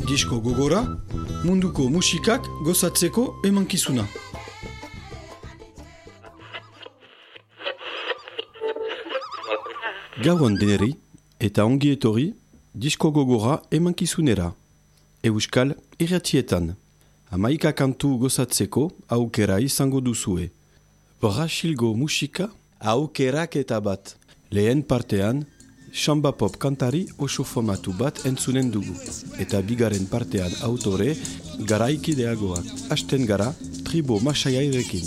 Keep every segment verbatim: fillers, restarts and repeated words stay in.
Disko gogora, munduko musikak gozatzeko emankizuna. Gauan deneri eta ongi etorri Disko gogora emankizunera. Euskal irratietan. Hamaika kantu gozatzeko aukera izango duzue. Brasilgo musika aukerak eta bat. Lehen partean, samba pop kantari oso famatu bat entzunen dugu. Eta bigaren partean autore garaikideagoak. Hasten gara tribo masaiairekin.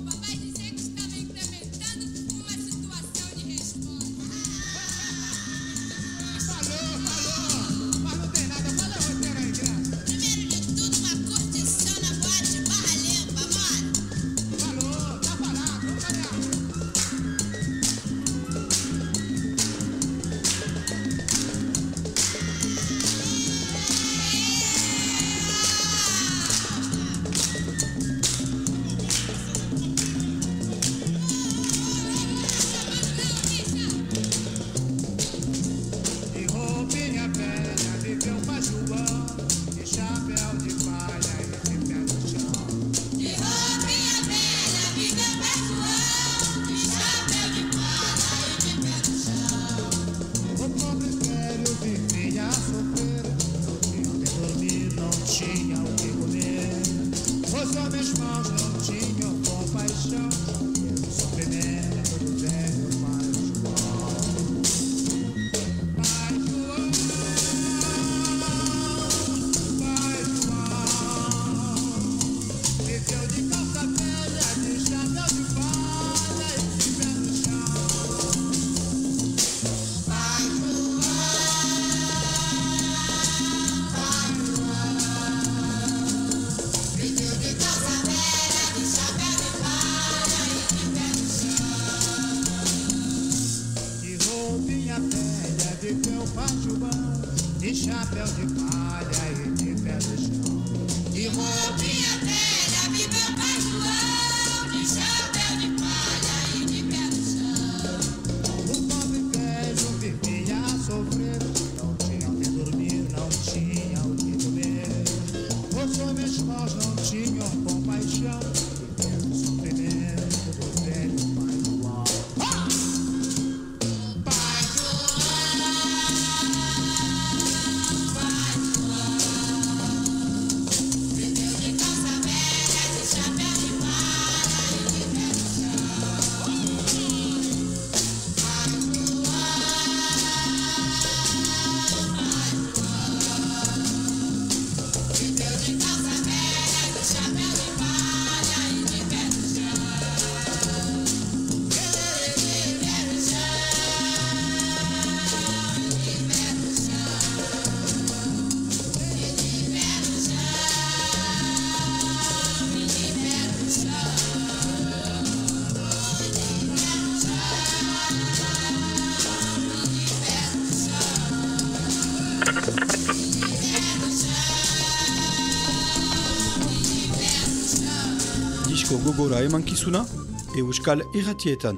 Disko gogora emankizuna, Euskal irratietan.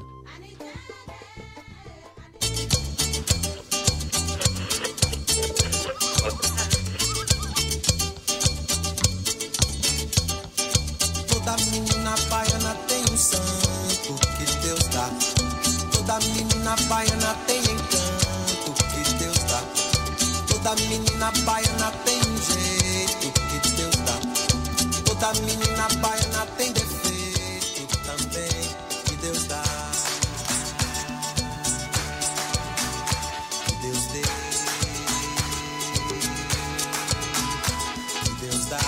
Toda menina baiana tem um santo que Deus dá. Toda menina baiana tem encanto que Deus dá. Toda menina baiana tem um jeito que Deus dá. Toda menina baiana tem defeito também que Deus dá. Que Deus dê. Que Deus dá.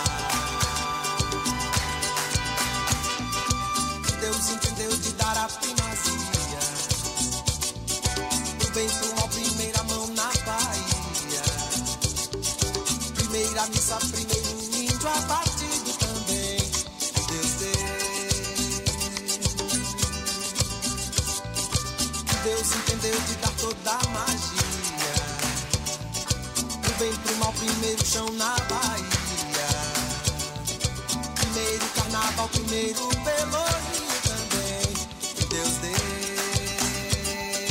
Deus entendeu de dar a primazia do bem pro mal, primeira mão na Bahia. Primeira missa, primeiro índio abatido também. Deus deu. Deus entendeu de dar toda a magia do bem pro mal, primeiro chão na Bahia. Primeiro carnaval, primeiro pelourinho. Deus deu.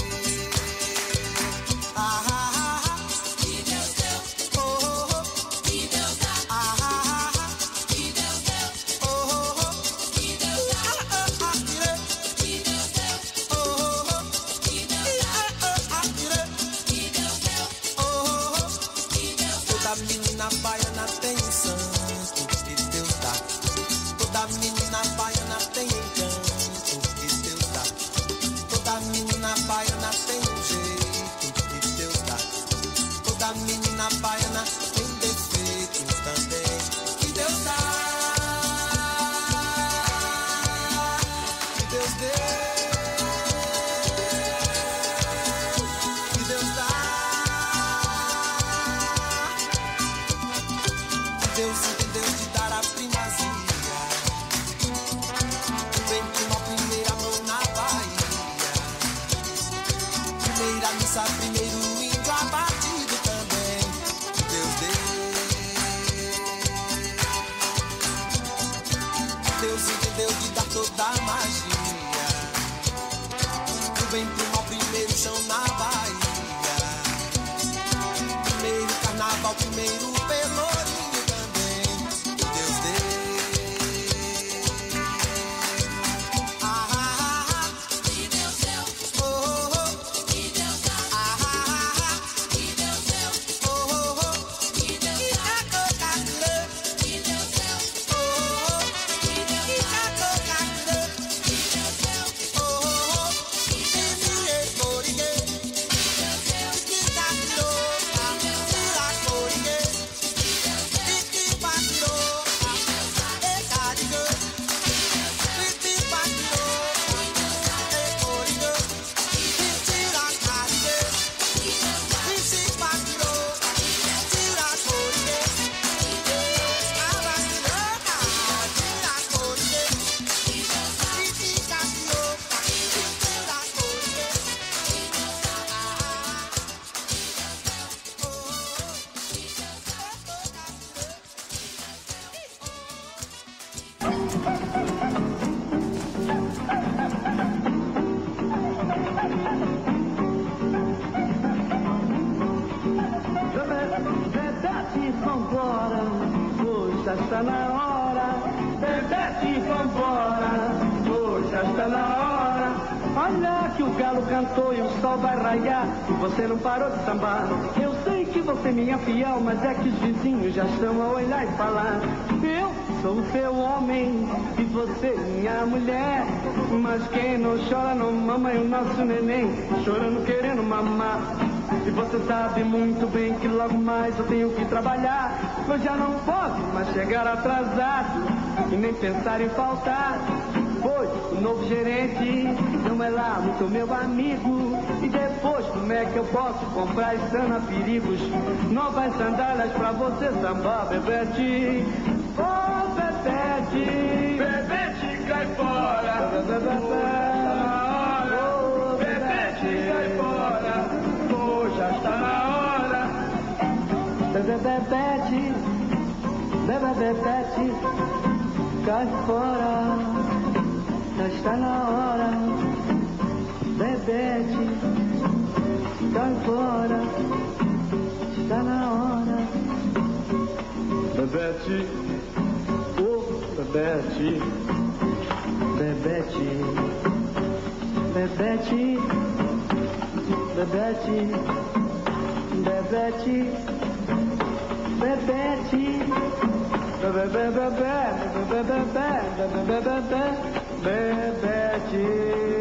Ah, ah, ah. Que Deus deu. Oh, oh, oh. Que primeira missa, primeiro índio abatido também. Que Deus deu. Deus entendeu de dar toda a magia. Do bem pro mal, primeiro chão na Bahia. Primeiro carnaval, primeiro pelourinho também. Que Deus deu. Está na hora, Bebete, vambora, hoje já está na hora. Olha que o galo cantou e o sol vai raiar e você não parou de sambar. Eu sei que você é minha fiel, mas é que os vizinhos já estão a olhar e falar. Eu sou o seu homem e você minha mulher, mas quem não chora não mama é o nosso neném, chorando querendo mamar. E você sabe muito bem que logo mais eu tenho que trabalhar. Eu já não posso mais chegar atrasado e nem pensar em faltar. Pois o novo gerente não é lá muito meu amigo. E depois como é que eu posso comprar e sanar perigos? Novas sandálias pra você sambar, Bebete. Oh, Bebete, Bebete cai fora. Oh, Bebete cai fora. Já está na hora. Bebe, Bebete, bebe, Bebete, cai fora. Já está na hora. Bebete, cai fora. Está na hora. Bebete, oh, Bebete, Bebete, Bebete, Bebete, Bebete, Bebete, Bebete, Bebete.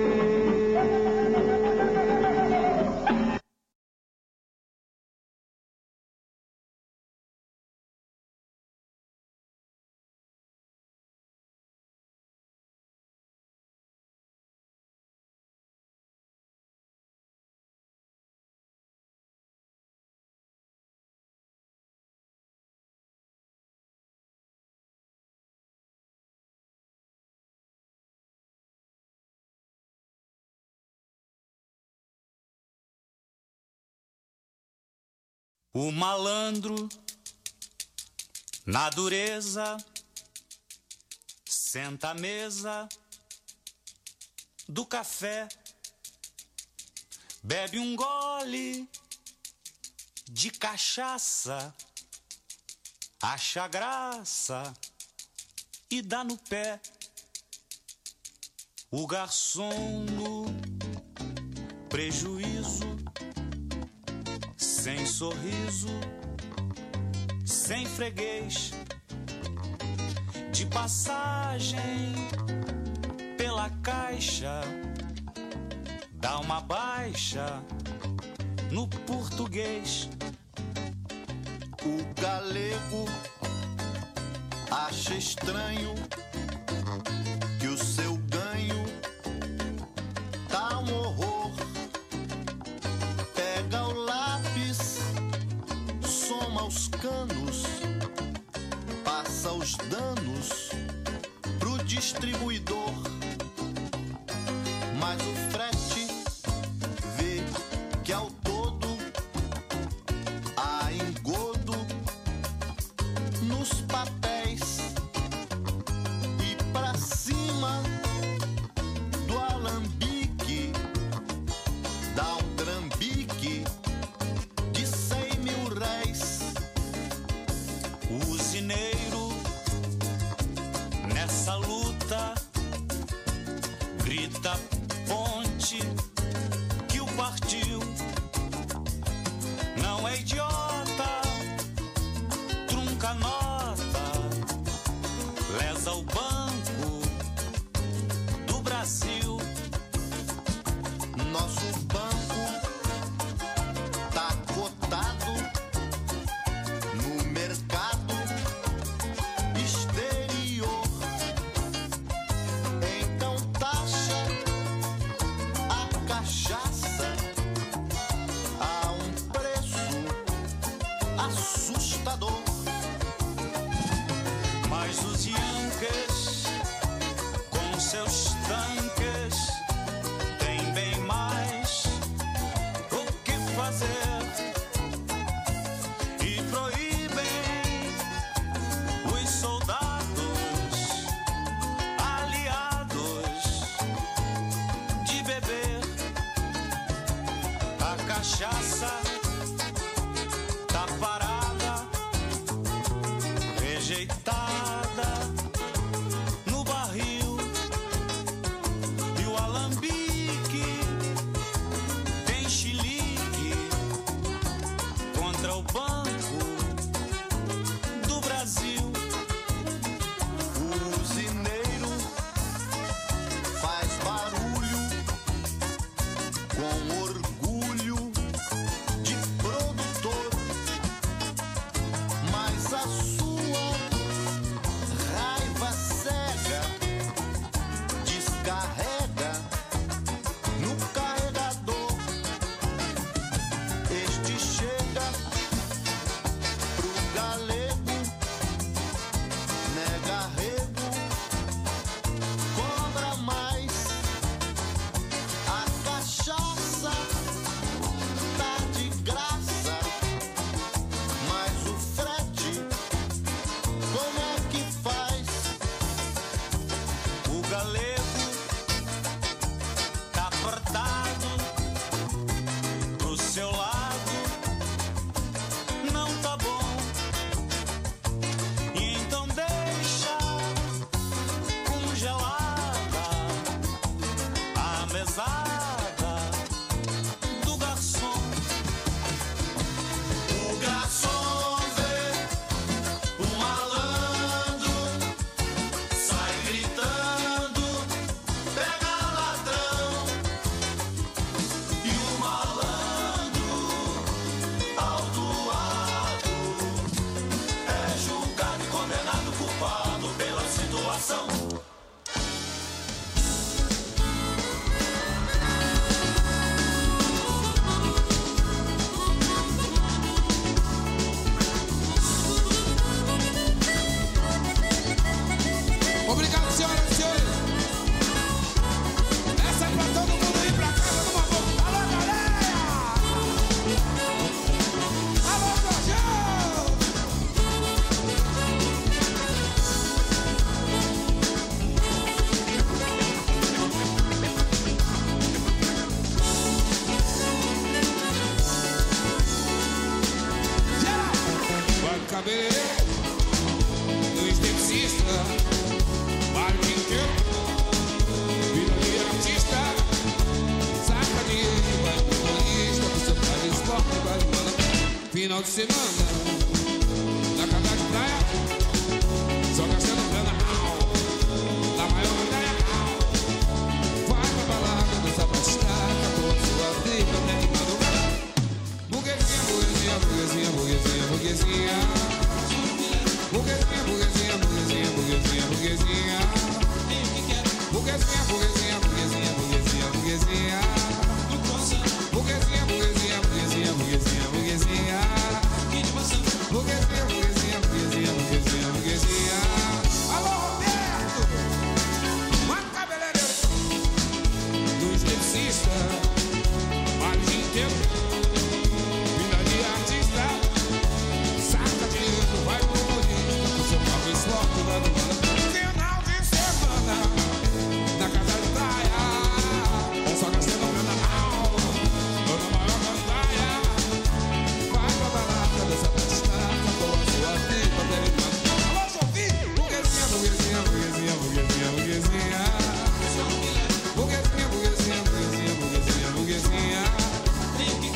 O malandro, na dureza, senta à mesa do café, bebe um gole de cachaça, acha graça e dá no pé. O garçom no prejuízo, sem sorriso, sem freguês, de passagem pela caixa, dá uma baixa no português. O galego acha estranho que o seu ganho tá um horror. Pega o lápis, soma os canos, passa os danos pro distribuidor. Mas o frete vê Nosso banco tá cotado no mercado exterior. Então taxa a cachaça a um preço assustador. Mas os Yankees, com seus tanques, têm bem mais o que fazer e proíbem os soldados aliados de beber. A cachaça tá parada, rejeitada no barril, e o alambique tem chilique contra o Banco do Brasil. O usineiro faz barulho com orgulho de produtor, mas a sua raiva cega descarrega no carregador. Este chega pro galego, nega arrego, cobra mais. A cachaça tá de graça, mas o frete como é que faz? O galego tá apertado pro seu lado, não tá bom, e então deixa congelada a mesada do garçom. O garçom vê o malandro, sai gritando, pega ladrão. E o malandro, autuado, é julgado e condenado, culpado pela situação. Obrigado, senhoras e senhores. Essa é pra todo mundo ir pra casa numa boa. Alô, galera! Alô, Jorjão! Geral! Vai no cabeleireiro, no esteticista, vai no inteiro, vira de artista, saca dinheiro, vai no motorista, pro seu pai de esporte, vai no banda. Final de semana, na casa de praia, só gastando grana, na maior praia, vai pra balada, dança pra estaca, toda sua vida, né, de madrugada. Burguesinha, burguesinha, burguesinha, burguesinha, burguesinha. Burguesinha, burguesinha, burguesinha, burguesinha, burguesinha. Burguesinha, burguesinha, burguesinha, burguesinha, burguesinha. Burguesinha, burguesinha, burguesinha, burguesinha, burguesinha. Burguesinha, burguesinha, burguesinha, burguesinha, burguesinha. Alô, Roberto! Mano cabeleireiro do esteticista, vai o dia inteiro, vida de artista, saca dinheiro, vai pro motorista, com seu carro esporte, vai no banda. Final de semana, na casa de praia, só gastando grana, ou na maior praia, vai pra balada, dança pra estaca, toda sua vida, derivada. Alô, Jovi! Burguesinha, burguesinha, burguesinha, burguesinha, burguesinha. Burguesinha, burguesinha, burguesinha, burguesinha, burguesinha.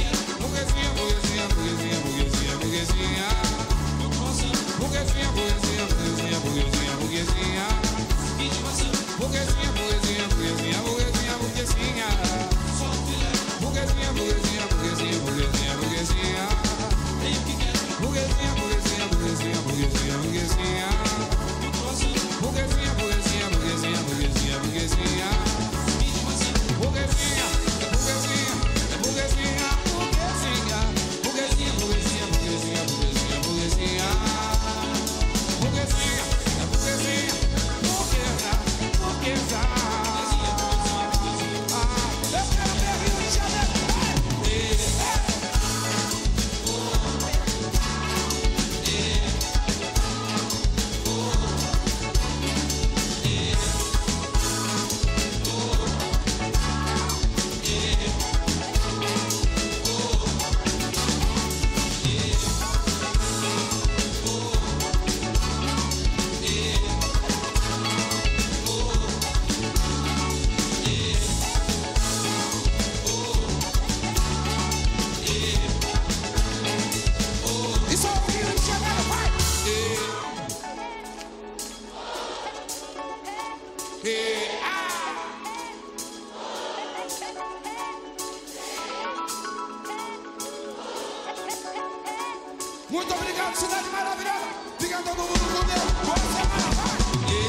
Muito obrigado, cidade maravilhosa. Obrigado a todo mundo com Deus. Boa semana, vai.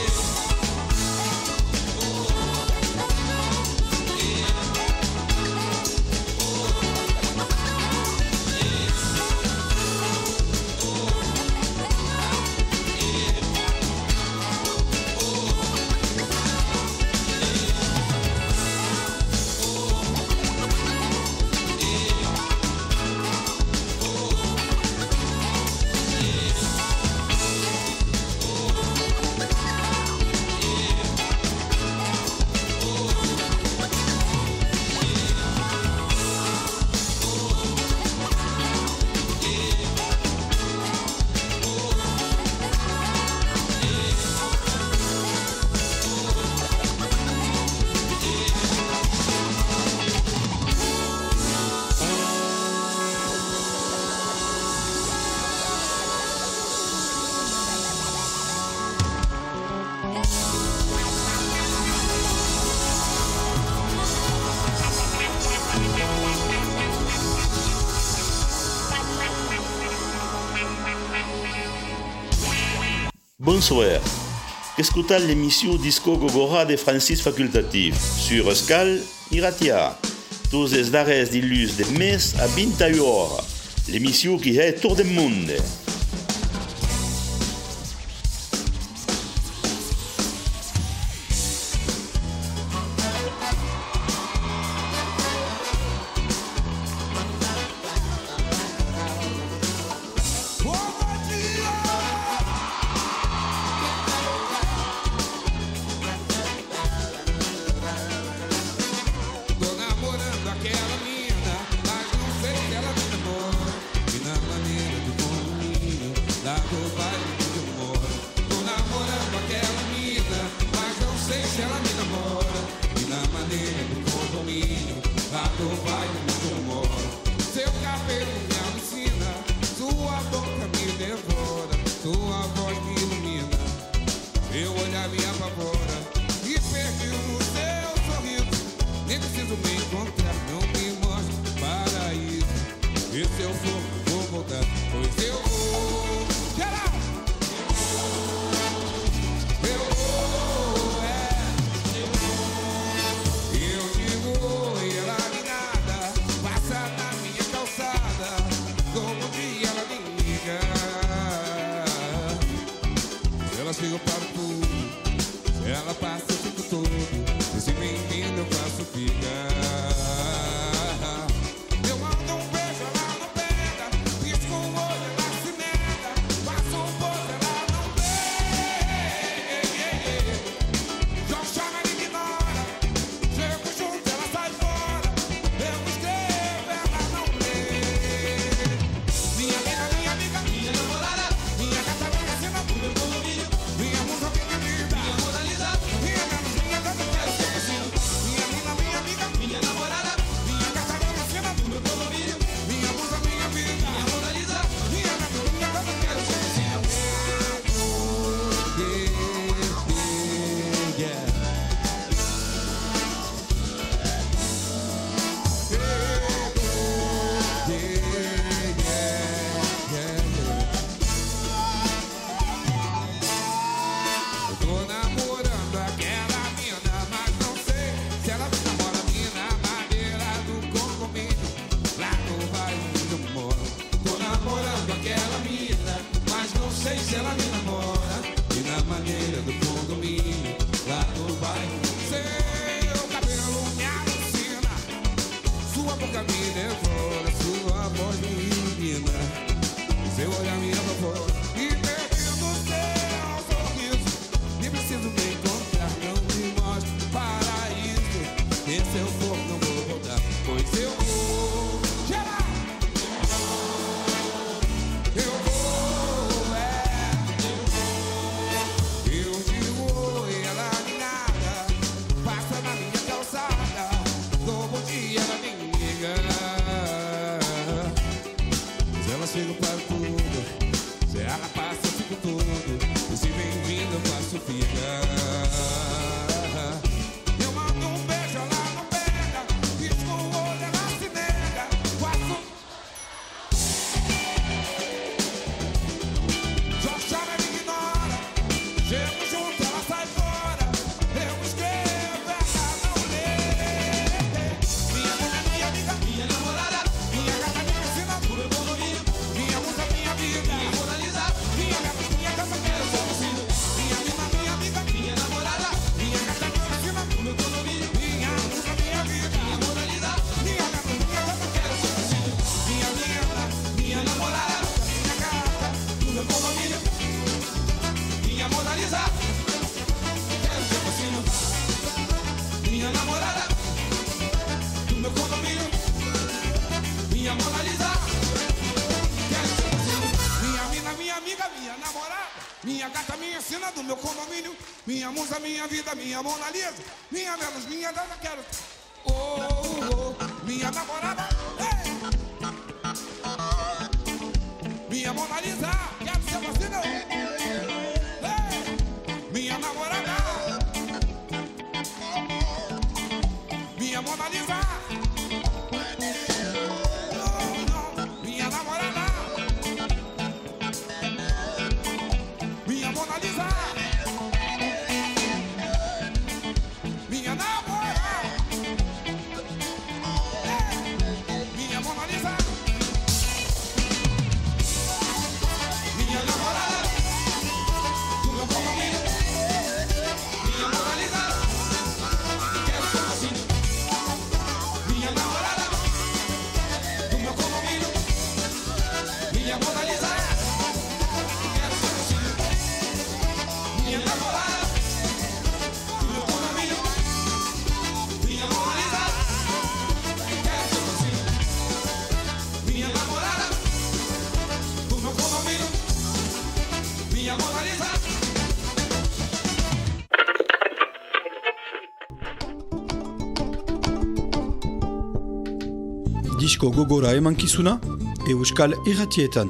Bonsoir. Escutar l'émission Disco Gogora de Francis Facultatif sur Euskal Iratia. Tous les darres d'illus de mes a vingt et une heures. L'émission qui est tout le monde. Eu mando um beijo, ela não pega. Pisco o olho, ela minha gata, minha cena do meu condomínio, minha musa, minha vida, minha Mona Lisa, minha Vênus, minha dama, quero. Oh, oh, oh, minha namorada, hey! Minha Mona Lisa, quero ser você, não. Hey! Minha namorada, minha Mona Lisa. Disko gogora emankizuna, Euskal Irratietan.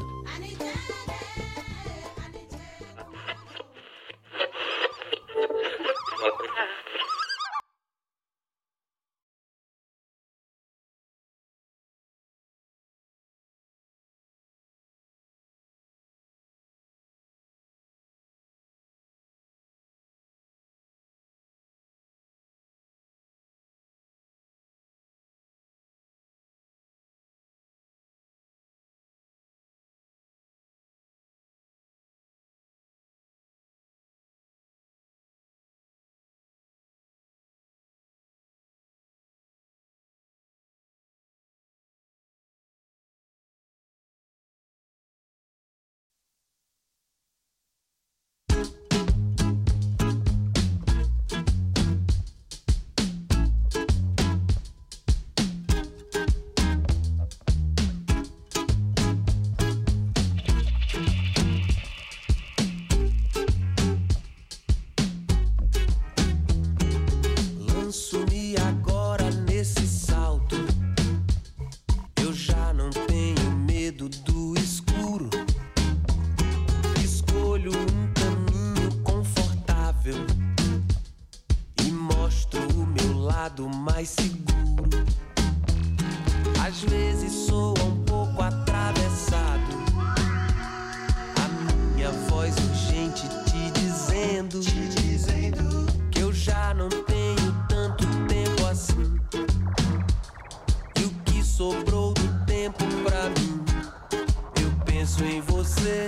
Mais seguro. Às vezes soa um pouco atravessado a minha voz urgente te dizendo, te dizendo que eu já não tenho tanto tempo assim. E o que sobrou do tempo pra mim, eu penso em você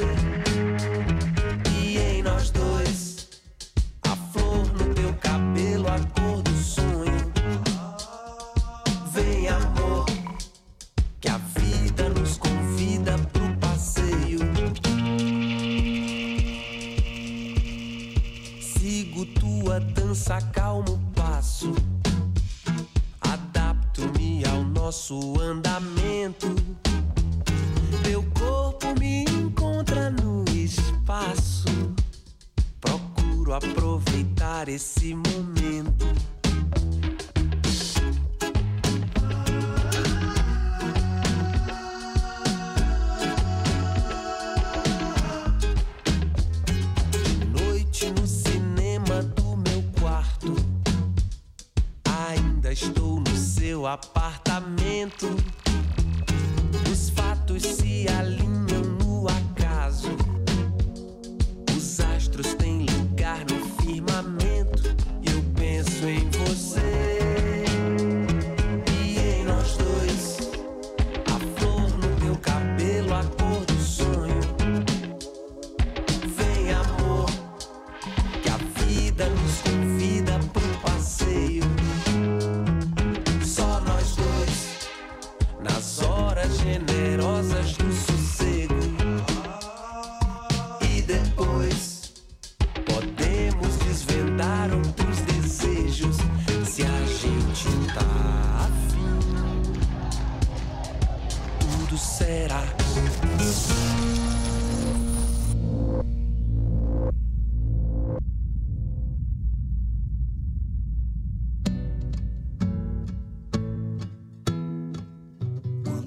e em nós dois. A flor no teu cabelo, a cor do sonho. Vem, amor, que a vida nos convida pro passeio. Sigo tua dança, acalmo o passo. Adapto-me ao nosso andamento. Teu corpo me encontra no espaço. Procuro aproveitar esse momento. Estou no seu apartamento. Os fatos se alinham no acaso. Os astros têm lugar no firmamento. Eu penso em você e em nós dois. A flor no teu cabelo, a cor do sonho. Vem, amor, que a vida nos convida pro passeio. Nas horas generosas do sossego. E depois podemos desvendar outros desejos. Se a gente tá afim, tudo será.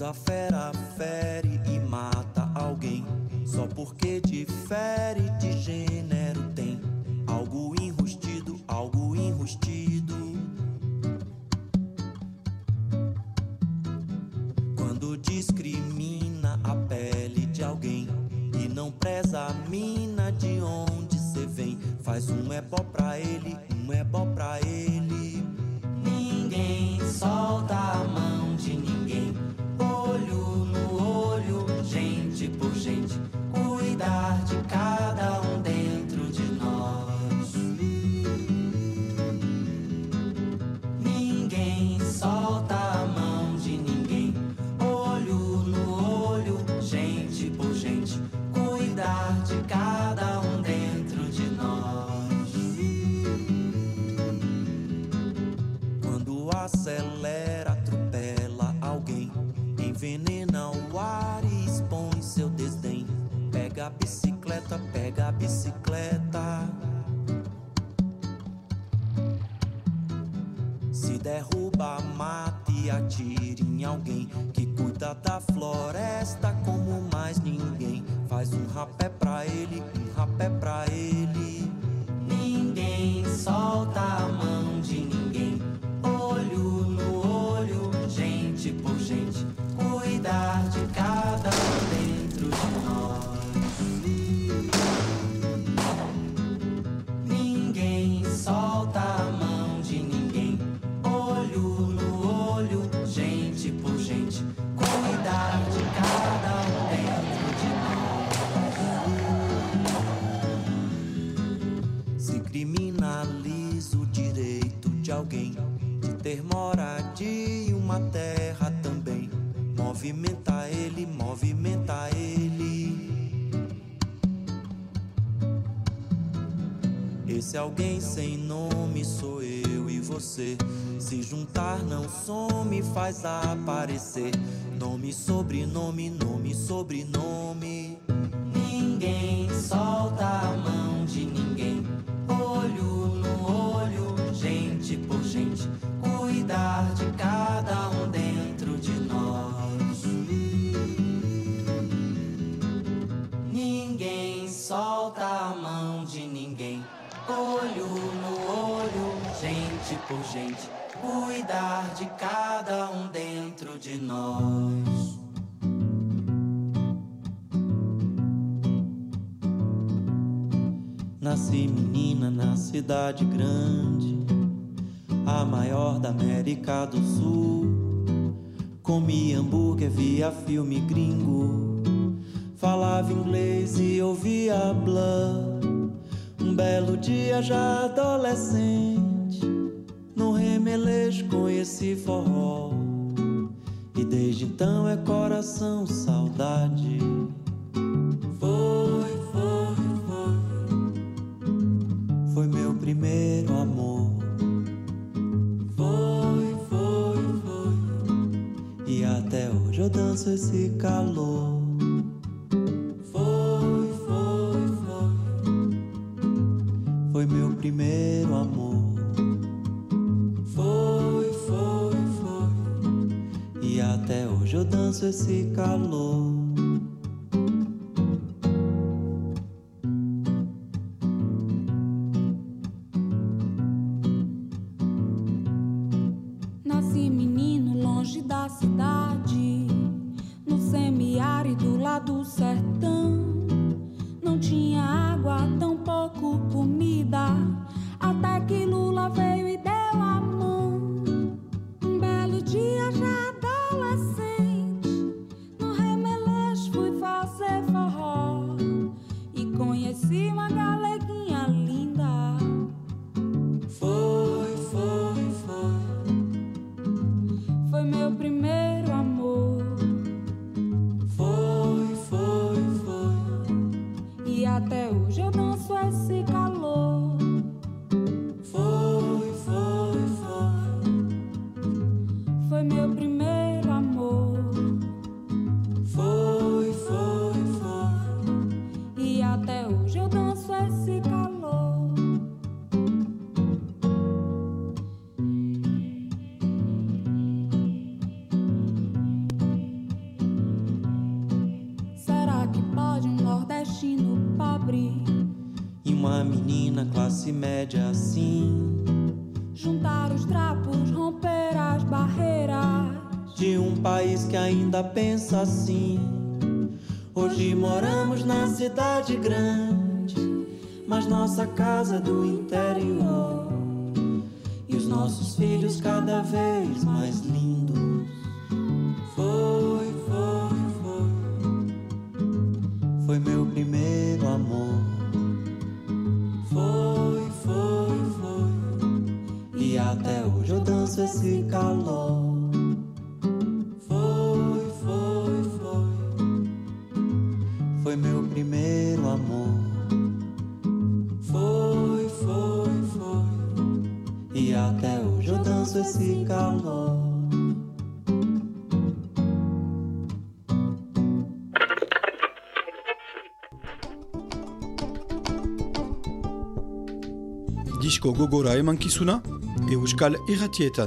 Quando a fera fere e mata alguém, só porque difere de gênero tem algo enrustido, algo enrustido. Quando discrimina a pele de alguém e não preza a mina de onde cê vem, faz um ebó pra ele, um ebó pra ele. Ninguém solta a mão de ninguém, olho no olho, gente por gente, cuidar de cada um dentro de nós. Ninguém solta a mão de ninguém, olho no olho, gente por gente, cuidar de cada um dentro de nós. Quando acelera, atropela alguém, envenena o ar e expõe seu desdém. Pega a bicicleta, pega a bicicleta. Se derruba, mate e atire em alguém que cuida da floresta como mais ninguém. Faz um rapé pra ele, um rapé pra ele. Ninguém solta a mão de ninguém, olho no olho, gente por gente, cuidar de cada um dentro de nós. Ninguém solta a mão de ninguém, olho no olho, gente por gente, cuidar de cada um dentro de nós. Se criminaliza o direito de alguém de ter moradia e uma terra também, movimenta ele, movimenta ele. Esse alguém sem nome sou eu e você. Se juntar não some, faz aparecer nome, sobrenome, nome, sobrenome. Ninguém solta a mão de ninguém, olho no olho, gente por gente, cuidar de cada um dentro de nós. Ninguém solta a mão de ninguém, olho no olho, gente por gente, cuidar de cada um dentro de nós. Nasci menina na cidade grande, a maior da América do Sul. Comi hambúrguer, via filme gringo, falava inglês e ouvia Blur. Um belo dia já adolescente, no Remelejo conheci forró, e desde então é coração, saudade. Foi, foi, foi, foi meu primeiro amor. Foi, foi, foi, e até hoje eu danço esse calor. Foi, foi, foi, foi meu primeiro amor. Foi, foi, foi, e até hoje eu danço esse calor. Nasci menino longe da cidade, no semiárido lá do sertão. Não tinha água, tão pouco comida, até que Lula veio e deu a mão. Um belo dia já adolescente, no Remelejo fui fazer forró, e conheci uma galeguinha linda. Foi, foi, foi, foi meu primeiro amor. Foi, foi, foi, e até hoje eu danço esse calor. Foi, foi, foi, foi meu primeiro amor. Foi, foi, foi, e até hoje eu danço esse calor. nordestino pobre e uma menina classe média assim. Juntar os trapos, romper as barreiras de um país que ainda pensa assim. Hoje moramos na cidade grande, mas nossa casa é do interior. E os nossos filhos cada vez mais lindos. Foi, foi, foi, foi meu primeiro amor. Foi, foi, foi, e até hoje eu danço esse calor. Foi, foi, foi, foi meu primeiro amor. Foi, foi, foi, e até hoje eu danço esse calor. Disko gogora emankizuna, Euskal Irratietan.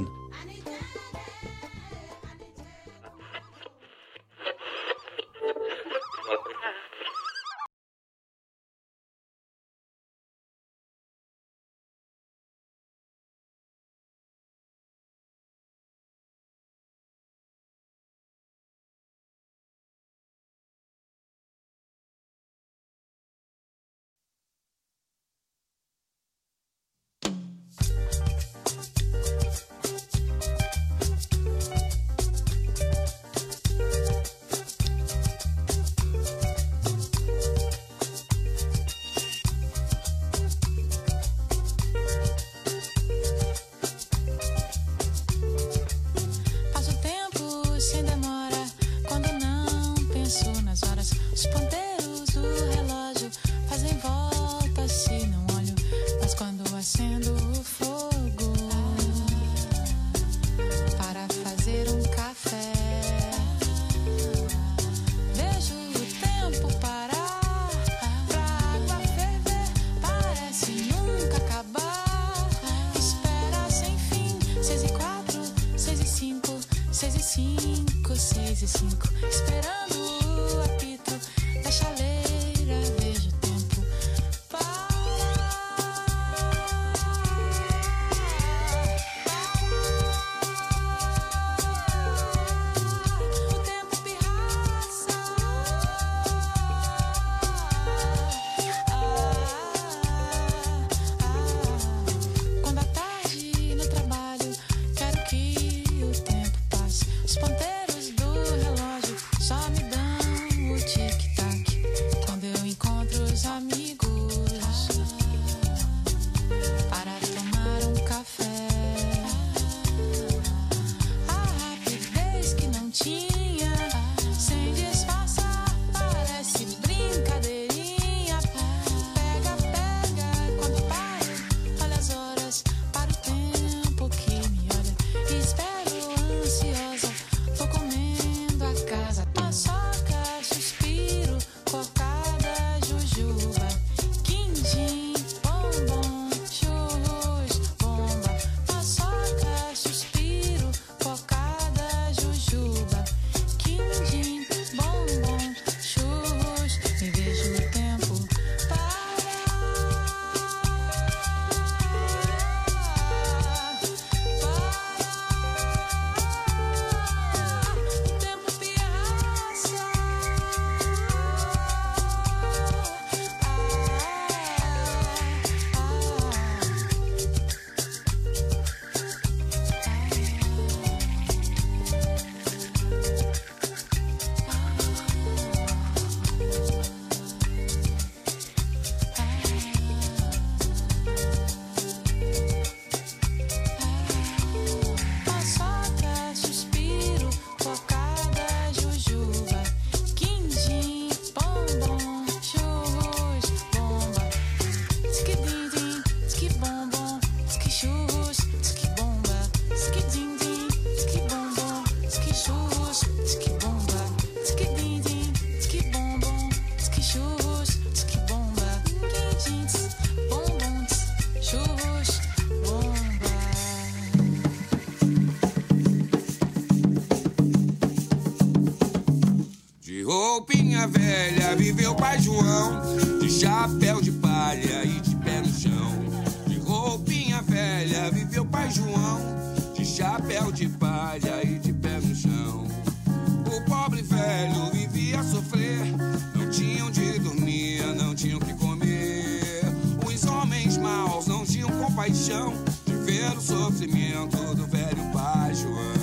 roupinha velha viveu pai João, de chapéu de palha e de pé no chão. De roupinha velha viveu pai João, de chapéu de palha e de pé no chão. O pobre velho vivia a sofrer, não tinham de dormir, não tinham que comer. Os homens maus não tinham compaixão de ver o sofrimento do velho pai João.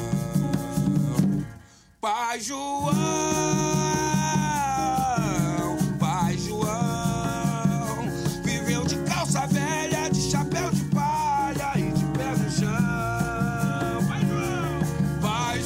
Pai João, pai João, viveu de calça velha, de chapéu de palha e de pé no chão. Pai João, pai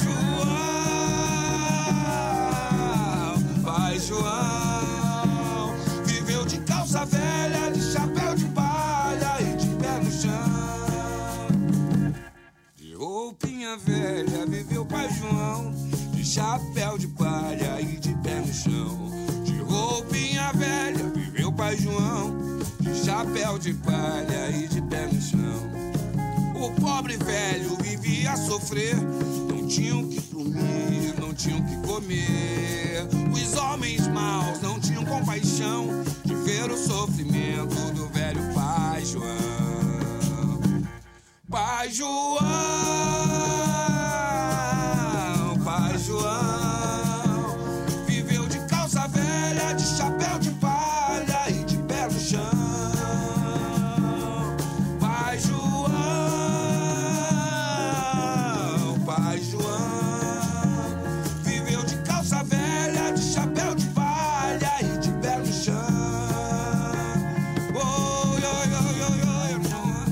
João, pai João, viveu de calça velha, de chapéu de palha e de pé no chão. De roupinha velha viveu pai João, de chapéu de palha e de pé no chão. De roupinha velha viveu pai João, de chapéu de palha e de pé no chão. O pobre velho vivia a sofrer, não tinham que dormir, não tinham que comer. Os homens maus não tinham compaixão de ver o sofrimento do velho pai João. Pai João, pai João, viveu de calça velha, de chapéu de palha e de pé no chão. Pai João, pai João, viveu de calça velha, de chapéu de palha e de pé no chão. Oh, yo, yo, yo, yo, yo.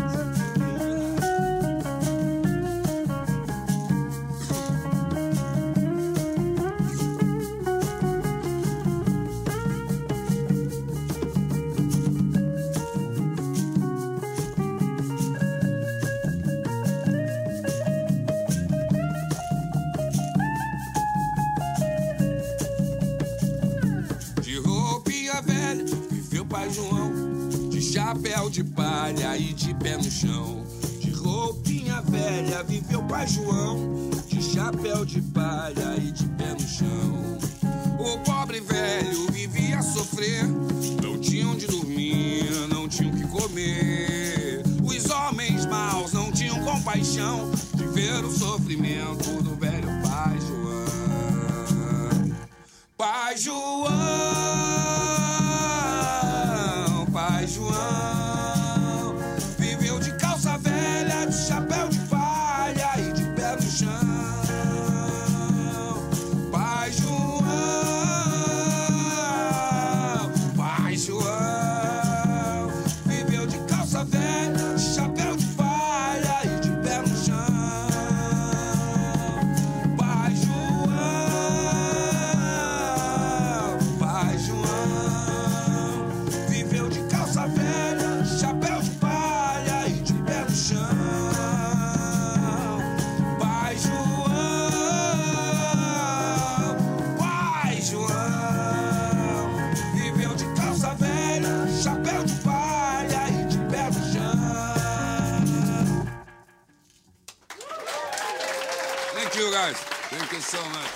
De roupinha velha viveu pai João, de chapéu de palha e de pé no chão. De roupinha velha viveu pai João, de chapéu de palha e de pé no chão. O pobre velho vivia a sofrer, não tinham de dormir, não tinham que comer. Os homens maus não tinham compaixão de ver o sofrimento do velho pai João. Pai João, pai João, viveu de calça velha, de chapéu de palha e de pé no chão. Pai João, pai João, viveu de calça velha, de chapéu de palha e de pé no chão. Pai João, pai João, viveu de calça velha, de chapéu de palha e de pé no chão. Pai João, pai João, viveu de calça velha, de chapéu de palha e de pé no chão. Thank you guys. Thank you so much.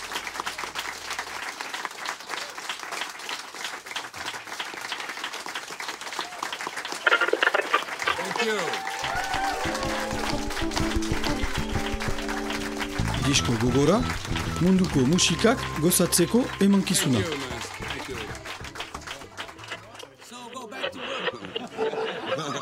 Thank you. Disko gogora, munduko musikak gozatzeko emankizuna. Thank you, man. Thank you. So go back to work.